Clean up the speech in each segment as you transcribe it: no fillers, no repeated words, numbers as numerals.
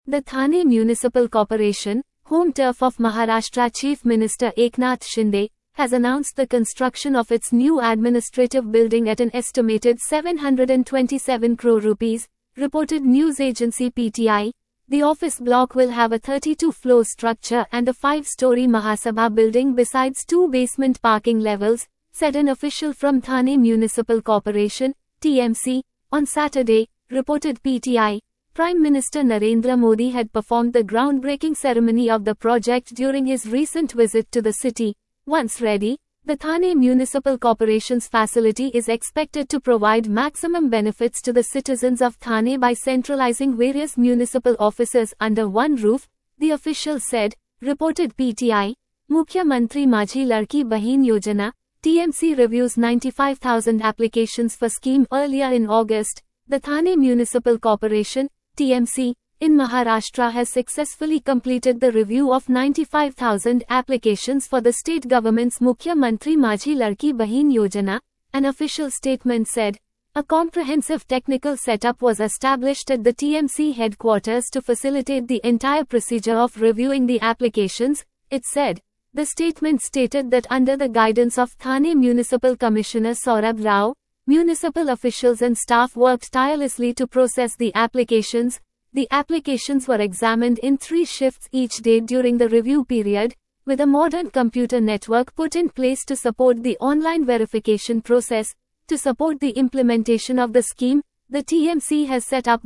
The Thane Municipal Corporation, home turf of Maharashtra Chief Minister Eknath Shinde, has announced the construction of its new administrative building at an estimated 727 crore rupees, reported news agency PTI. The office block will have a 32-floor structure and a 5-story Mahasabha building besides 2 basement parking levels, said an official from Thane Municipal Corporation, TMC, on Saturday, reported PTI. Prime Minister Narendra Modi had performed the groundbreaking ceremony of the project during his recent visit to the city. Once ready, the Thane Municipal Corporation's facility is expected to provide maximum benefits to the citizens of Thane by centralizing various municipal offices under one roof, the official said, reported PTI. Mukhyamantri Majhi Ladki Bahin Yojana, TMC reviews 95,000 applications for scheme earlier in August. The Thane Municipal Corporation, TMC, in Maharashtra has successfully completed the review of 95,000 applications for the state government's Mukhyamantri Majhi Ladki Bahin Yojana, an official statement said. A comprehensive technical setup was established at the TMC headquarters to facilitate the entire procedure of reviewing the applications, it said. The statement stated that under the guidance of Thane Municipal Commissioner Saurabh Rao, municipal officials and staff worked tirelessly to process the applications. The applications were examined in 3 shifts each day during the review period, with a modern computer network put in place to support the online verification process. To support the implementation of the scheme, the TMC has set up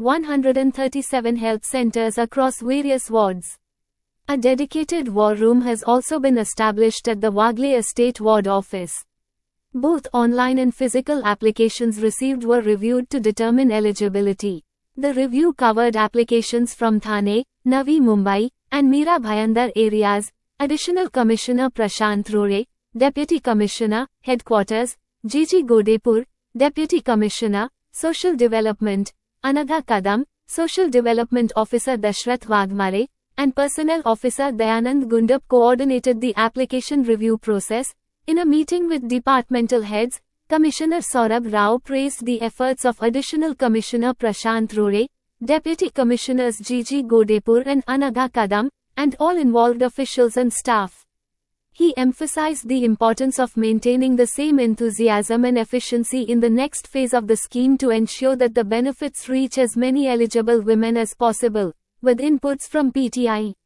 137 health centers across various wards. A dedicated war room has also been established at the Wagle Estate Ward Office. Both online and physical applications received were reviewed to determine eligibility. The review covered applications from Thane, Navi Mumbai, and Mira Bhayandar areas. Additional Commissioner Prashant Rore, Deputy Commissioner, Headquarters, G.G. Godepur, Deputy Commissioner, Social Development, Anagha Kadam, Social Development Officer Dashrath Wagmare, and Personnel Officer Dayanand Gundap coordinated the application review process. In a meeting with departmental heads, Commissioner Saurabh Rao praised the efforts of Additional Commissioner Prashant Rore, Deputy Commissioners G.G. Godepur and Anagha Kadam, and all involved officials and staff. He emphasized the importance of maintaining the same enthusiasm and efficiency in the next phase of the scheme to ensure that the benefits reach as many eligible women as possible, with inputs from PTI.